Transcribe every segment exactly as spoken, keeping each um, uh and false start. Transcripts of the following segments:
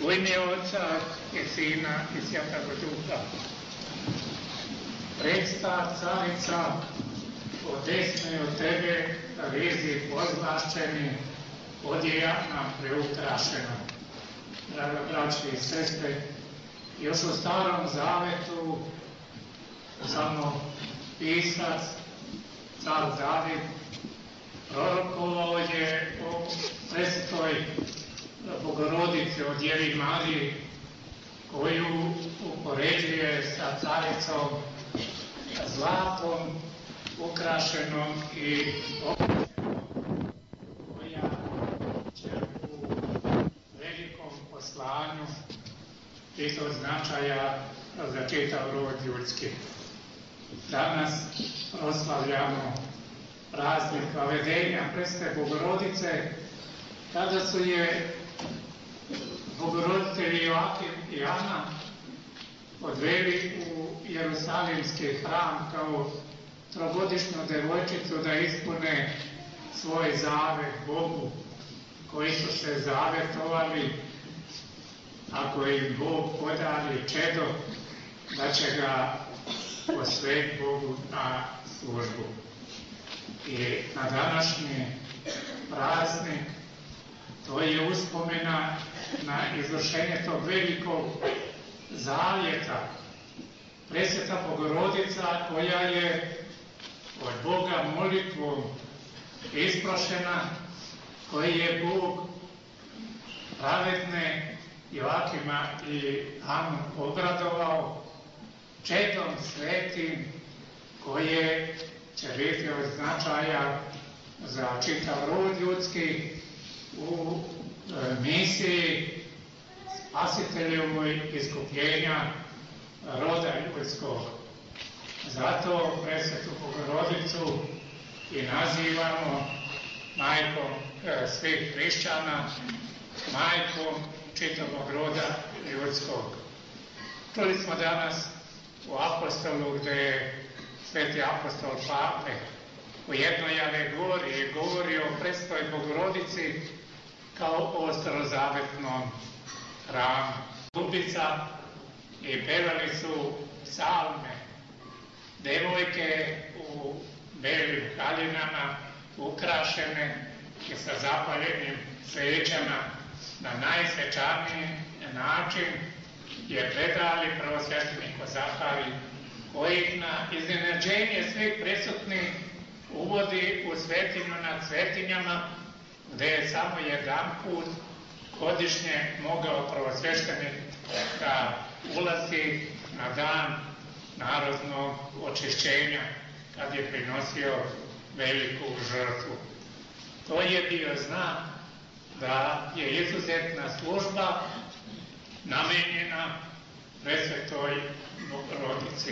U ime Oca i Sina i Svjetog Duha. Presta carica, odesne od tebe rizi pozlašćeni, odjeja nam preutrašena. Draga braći i sestre, još u Starom Zavetu samo pisac, car David, prorokovao je o presvetoj Bogorodici, o Djevi Mariji, koju upoređuje sa caricom zlatom ukrašenom i obučenom, koja će u velikom poslanju biti od značaja za čitav rod ljudski. Danas proslavljamo praznik Vavedenja Presvete Bogorodice, kada su je Bogorodice Joakim i Ana odveli u Jerusalimski hram kao trogodišnju devojčicu da ispune svoj zavet Bogu, koji su se zavetovali, ako im Bog podari čedo, da će ga posvetiti Bogu na službu. I na današnji praznik to je uspomena na izvršenje tog velikog zavjeta. Presveta Bogorodica, koja je od Boga molitvom isprošena, koji je Bog pravedne Joakima i Anu obradovao čedom svetim, koje će biti od značaja za čitav rod ljudski u misiji spasiteljevoj iskupljenja roda ljudskog. Zato Presvetu Bogorodicu i nazivamo majkom e, svih hrišćana, majkom čitavog roda ljudskog. Čuli smo danas u apostolu gdje je sveti apostol Pavle u jednoj alegoriji govori o Presvetoj Bogorodici kao o starozavetnom hramu. Ljubica i pevali su psalme. Devojke u belim haljinama, ukrašene i sa zapaljenim svećama, na najsvečaniji način je predali prvosveštenik Zahari, koji ih na iznenađenje svih prisutnih uvodi u svetinju nad svetinjama, gdje je samo jedan put godišnje mogao prvosveštenik da ulazi na dan narodnog očišćenja, kad je prinosio veliku žrtvu. To je bio znak da je izuzetna služba namenjena Presvetoj Bogorodici.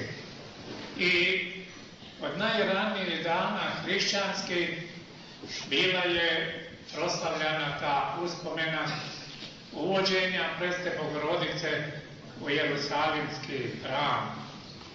I od najranijih dana hrišćanskih bila je proslavljana ta uspomena uvođenja Presvete Bogorodice u Jerusalimski hram.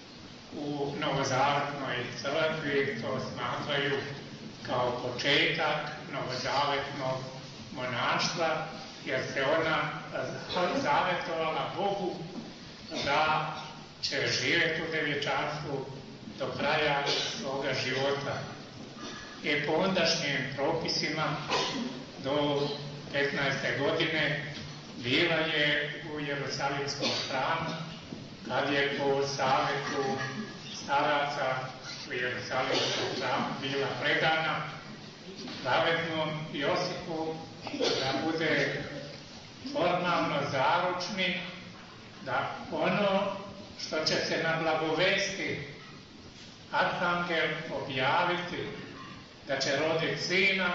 U novozavetnoj crkvi to smatraju kao početak novozavetnog monaštva, jer se ona zavetovala Bogu da će živjeti u devječanstvu do kraja svoga života. I po ondašnjim propisima do petnaeste godine bila je u Jerusalimskom hramu, kad je po savjetu staraca u Jerusalimskom hramu bila predana pravednom Josipu da bude formalno zaručnik, da ono što će se na blagovesti arhangel objaviti, da će roditi sina,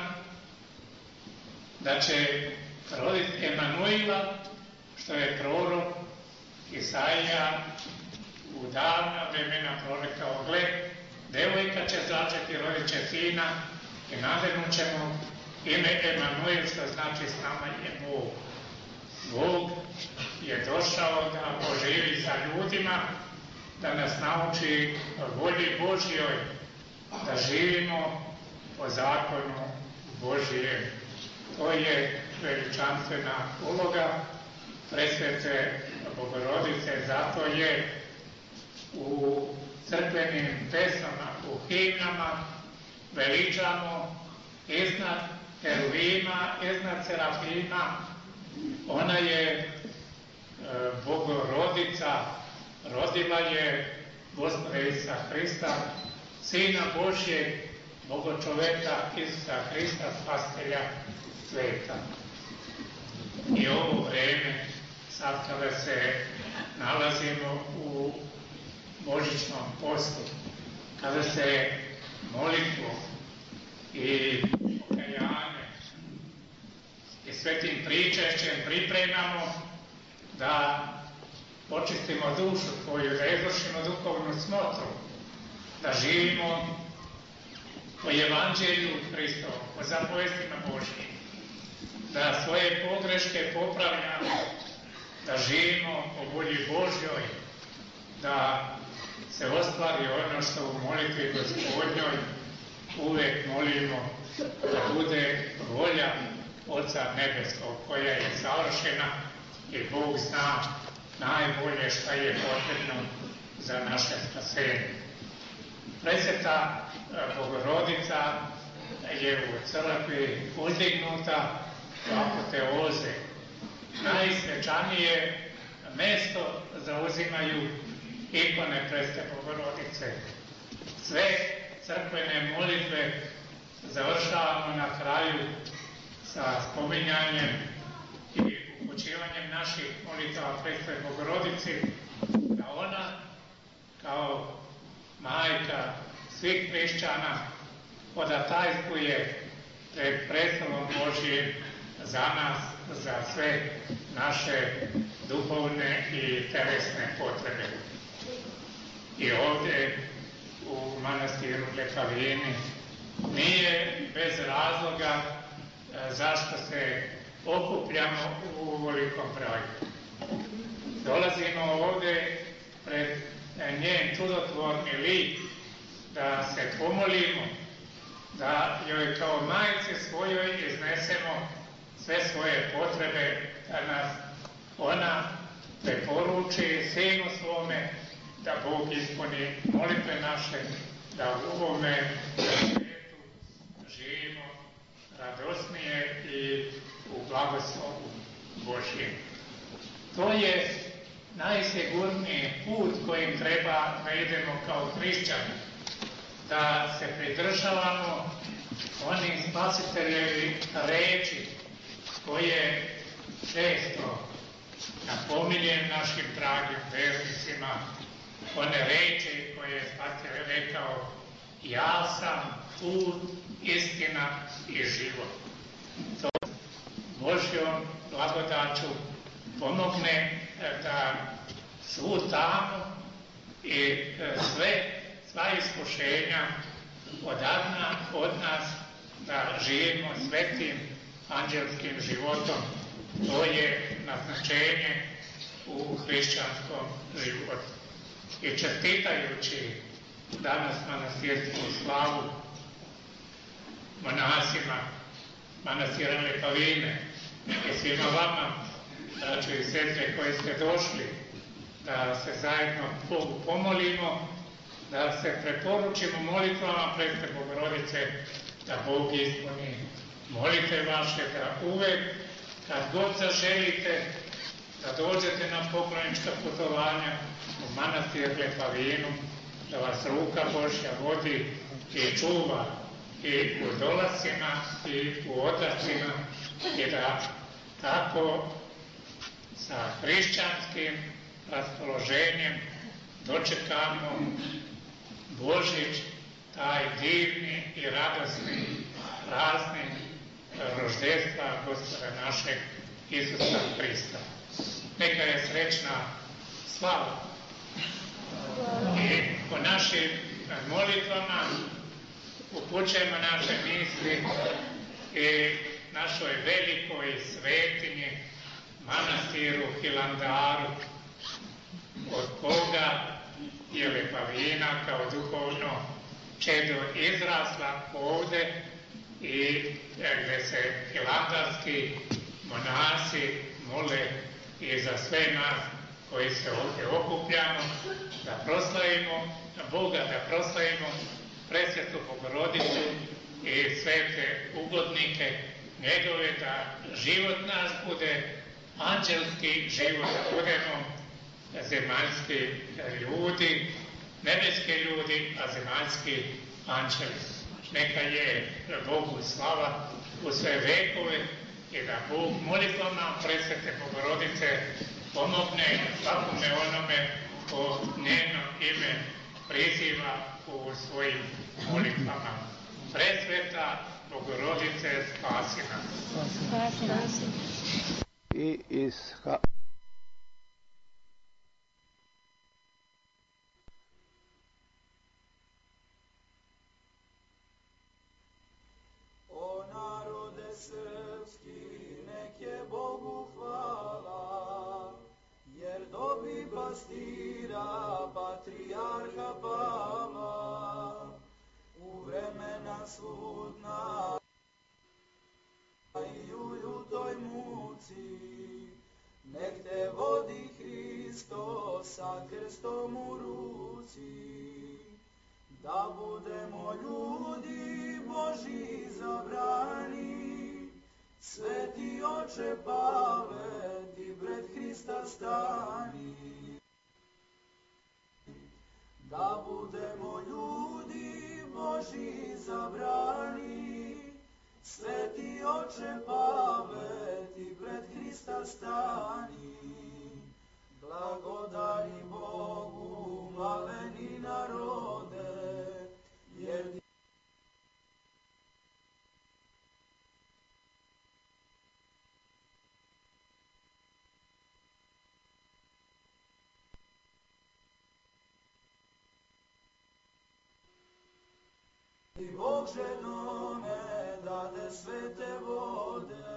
da će roditi Emanuila, što je prorok Isaija u davna vremena prorekao: gle, devojka će začeti, rodit će sina i nadernut ćemo ime Emanuil, što znači s nama je Bog. Bog je došao da poživi sa ljudima, da nas nauči volji Božjoj, da živimo po zakonu Božjem. To je veličanstvena uloga presvete Bogorodice, zato je u crkvenim pesama, u himnama veličamo iznad heruvima, iznad serafima. Ona je e, Bogorodica, rodila je Gospoda Isusa Hrista, Sina Božjeg, Bogočoveka Isusa Hrista, spasitelja sveta. I ovo vreme, sad kada se nalazimo u božićnom postu, kada se molitvom i pokajanje i svetim pričešćem pripremamo da počistimo dušu tvoju, da izvršimo duhovnu smotru, da živimo po Evanđelju Hristovom, po zapovestima Božjim, da svoje pogreške popravljamo, da živimo po volji Božjoj, da se ostvari ono što u molitvi Gospodnjoj uvek molimo, da bude volja Oca Nebeskog, koja je savršena i Bog zna najbolje šta je potrebno za naše spasenje. Presveta Bogorodica je u crkvi uzdignuta u apoteoze. Najsvečanije mesto zauzimaju ikone Presvete Bogorodice. Sve crkvene molitve završavamo na kraju sa spominjanjem i upućivanjem naših molitava Presvetoj Bogorodici, da ona kao majka svih hrišćana podatajskuje pred prestolom Božjim za nas, za sve naše duhovne i telesne potrebe. I ovdje u manastiru Lekavini nije bez razloga zašto se okupljamo u ovolikom broju. Dolazimo ovdje pred njen čudotvorni lik da se pomolimo, da joj kao majci svojoj iznesemo sve svoje potrebe, da nas ona preporuči Sinu svome, da Bog ispuni molitve naše, da u ovome svijetu živimo radosnije i u blagoslovu Božjem. To je najsigurniji put kojim treba da idemo kao hrišćani, da se pridržavamo onih spasiteljevi reči koje često napominjem našim dragim vernicima, one reči koje je spasitelj rekao: ja sam put, istina i život. To Božjom blagodaću pomogne da svu tamu i sve, sva iskušenja odagna od nas, da živimo svetim anđelskim životom. To je naznačenje u hrišćanskom životu. I čestitajući danas manastirsku slavu monasima manastira Lekavine i svima vama, braćo i sestre koji ste došli, da se zajedno Bogu pomolimo, da se preporučimo molitvama Presvete Bogorodice, da Bog ispuni molite vaše, da uvek kad god zaželite da dođete na poklonička putovanja u manastir Lekavinu, da vas ruka Božja vodi i čuva i u dolascima i u odlascima, i da tako sa hrišćanskim raspoloženjem dočekamo Božić, taj divni i radosni praznik roždestva Gospoda našeg Isusa Hrista. Neka je srećna slava. I po našim molitvama upućujemo naše misli i našoj velikoj svetinji, manastiru Hilandaru, od koga je Lekavina kao duhovno čedo izrasla ovde i gdje se hilandarski monasi mole i za sve nas koji se ovdje okupljamo, da proslavimo Boga, da proslavimo Presvetu Bogorodicu i svete ugodnike njegove, da život naš bude anđelski život, da budemo zemaljski ljudi, nebeski ljudi, a zemaljski anđeli. Neka je Bogu slava u sve vekove i da Bog molitvama Presvete Bogorodice pomogne svakome onome ko njeno ime priziva u svojim molitvama. Presveta Bogorodice, spasi nas. I iz O narode srpski, nek je Bogu hvala, jer dobi pastira patrijarha Pavla, u vremena svudna i u ljutoj muci, nek te vodi Hristo sa krstom u ruci, da budemo ljudi Božji zabrani. Sveti oče Pavle, ti pred Hrista stani, da budemo ljudi Božji zabrani. Sveti oče Pavle, ti pred Hrista stani, blagodari Bogu maleni narode, jer ti Bog ženome dade svete vode,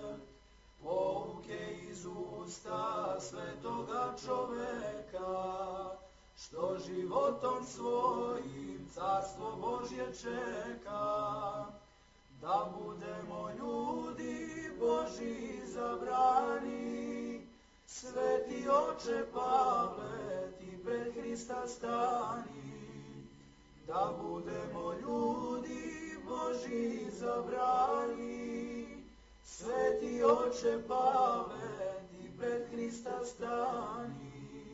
pouke iz usta svetoga čoveka, što životom svojim carstvo Božje čeka. Da budemo ljudi Božji zabrani. Sveti oče Pavle, ti pred Hrista stani, da budemo ljudi Božji zabrani. Sveti oče Pavle, ti pred Hrista stani,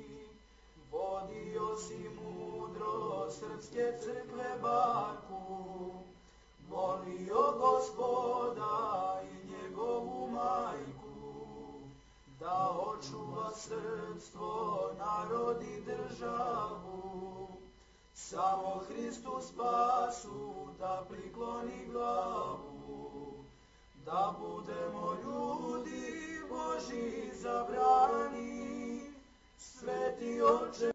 vodio si mudro srpske crkve barku, molio Gospoda i njegovu majku, da očuva srpstvo, narod i državu. Samo Hristu spasu da prikloni glavu, da budemo ljudi Božji zabrani. Sveti oče